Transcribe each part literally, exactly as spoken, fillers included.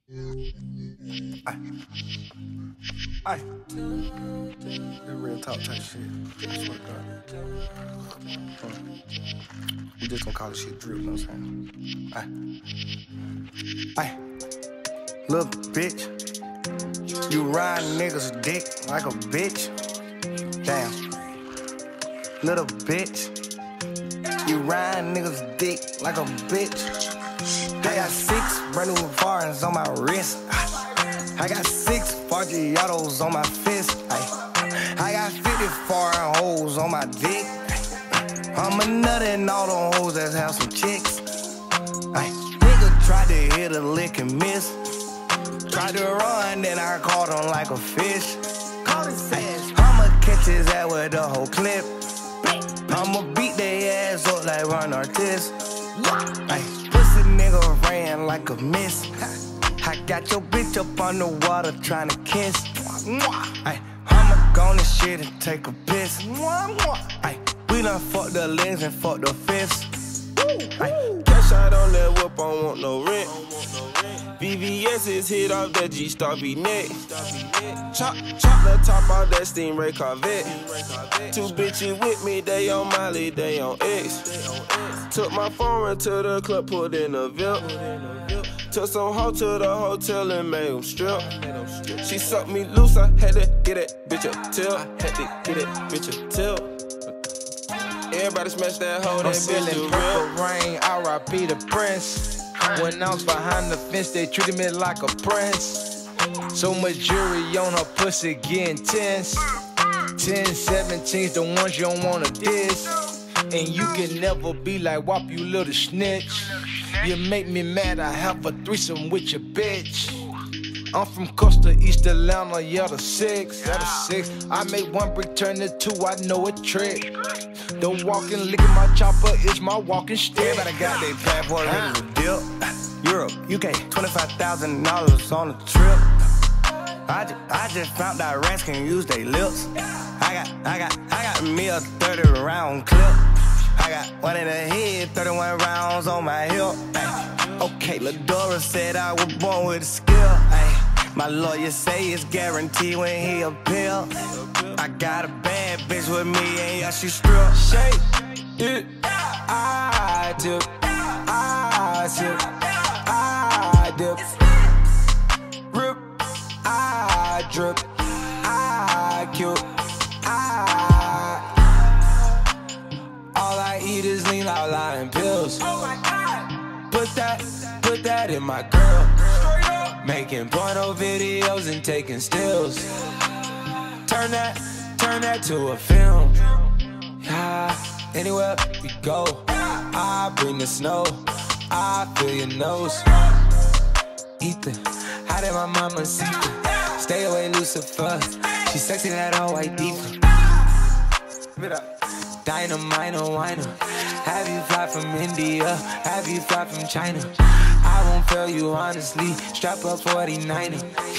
Ay. Ay. That real talk type shit. I swear to God. Hmm. We just gonna call this shit drip, you know what I'm saying? Ay. Ay. Little bitch. You ride niggas' dick like a bitch. Damn. Little bitch. You ride niggas' dick like a bitch. I got six brand new foreigns on my wrist. I got six Forgiatos on my fist. I got fifty foreign hoes on my dick. I'm a nut and all the hoes that have some chicks. Ay, nigga tried to hit a lick and miss. Tried to run, then I caught him like a fish. Ay, I'ma catch his ass with the whole clip. I'ma beat their ass up like Ron Artest. Ay, pussy nigga ran like a miss. I got your bitch up on the water trying to kiss. Ay, I'ma go on this shit and take a piss. Ay, we done fuck the legs and fuck the fists. Ay, cash out on that whip, I don't want no rent. V V S is hit off that G-Star V-neck. Chop, chop the top off that Stingray Corvette. Two bitches with me, they on Molly, they on X. Took my phone to the club, put in a V I P. Took some hoe to the hotel and made them strip. She sucked me loose, I had to get that bitch a tip. Had to get that bitch a tip. Everybody smash that hoe, that bitch do Purple Rain, R I P the Prince. When I was behind the fence, they treated me like a prince. So much jewelry on her pussy getting tense. ten, seventeens, the ones you don't wanna diss. And you can never be like W A P, you little snitch. You make me mad, I have a threesome with your bitch. I'm from Costa East Atlanta, yeah, the six, yeah, the six. I make one brick turn to two, I know a trick. The walking, licking my chopper is my walking stick. Everybody got their passport ready to dip. Europe, U K, twenty-five thousand dollars on a trip. I just, I just found out rats can use their lips. I got, I got, I got me a thirty round clip. I got one in the head, thirty-one rounds on my hip. Ay, okay, Ladora said I was born with a skill. Ay, my lawyer say it's guaranteed when he appeal. I got a bad bitch with me and yeah, she strip. Shake it, I dip, I sip, I dip. Rip, I drip, I kill, I. All I eat is lean out lying pills. Put that, put that in my girl. Making porno videos and taking stills. Turn that, turn that to a film. Yeah, anywhere we go, I bring the snow. I feel your nose. Ether, how did my mama see you? Stay away, Lucifer. She sexy, that all white diva. Dynamite, no whiner. Have you fly from India? Have you fly from China? I won't fail you honestly. Strap up forty-niner.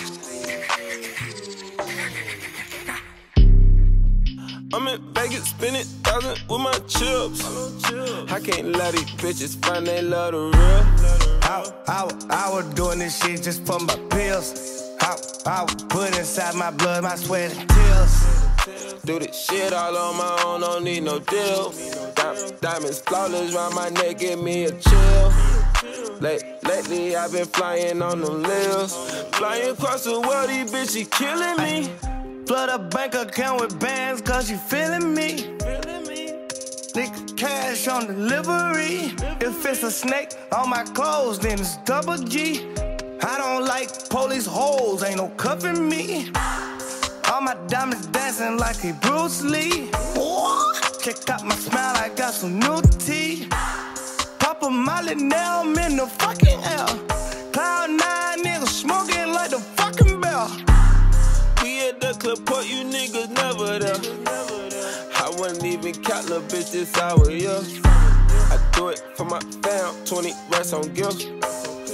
I'm in Vegas, spending thousand with my chips. I can't let these bitches find they love the real. I, I, I was doing this shit just for my pills. I, I was put inside my blood, my sweat and tears. Do this shit all on my own, don't need no deal. Diamonds flawless round my neck, give me a chill. Late, lately I've been flying on them lils. Flying across the world, these bitches killing me. Flood a bank account with bands cause you feeling me. Nigga cash on delivery. If it's a snake on my clothes, then it's double G. I don't like police holes, ain't no cuffing me. All my diamonds dancing like a Bruce Lee. Check out my smile, I got some new teeth. Pop a Molly, now I'm in the fucking air. Cloud nine niggas smoking like the fucking bell. We at the club, put you niggas never there. I wouldn't even count the bitch this hour, yeah. I do it for my fam, twenty racks on gifts.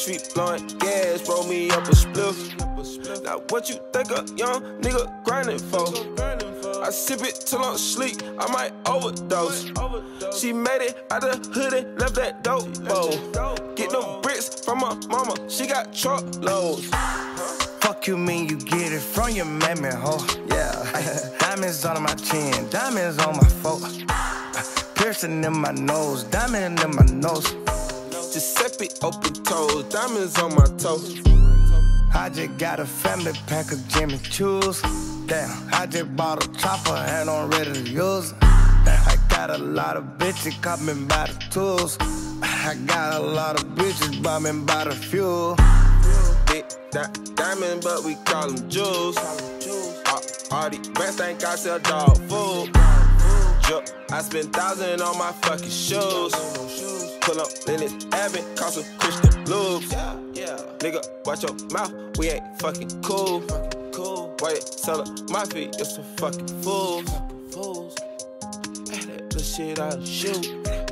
street blowing gas, roll me up a spliff. Now what you think a young nigga grinding for? I sip it till I'm sleep, I might overdose. She made it out the hood and left that dope bowl. Get them bricks from my mama, she got truckloads. Fuck you mean you get it from your mammy, ho? Yeah. Diamonds on my chin, diamonds on my foot. Piercing in my nose, diamond in my nose. Giuseppe open toes, diamonds on my toes. I just got a family pack of Jimmy Choo's. Damn, I just bought a chopper and I'm ready to use it. I got a lot of bitches caught me by the tools. I got a lot of bitches bought me by the fuel. Big di diamond, but we call them jewels. All, all these rats think I sell dog food. Drip, I spend thousand on my fucking shoes. Pull up Lennox Avenue, cost some Christian blues. Nigga, watch your mouth, we ain't fucking cool. Why you sell up my feet, you're some fucking fools. That little shit I shoot.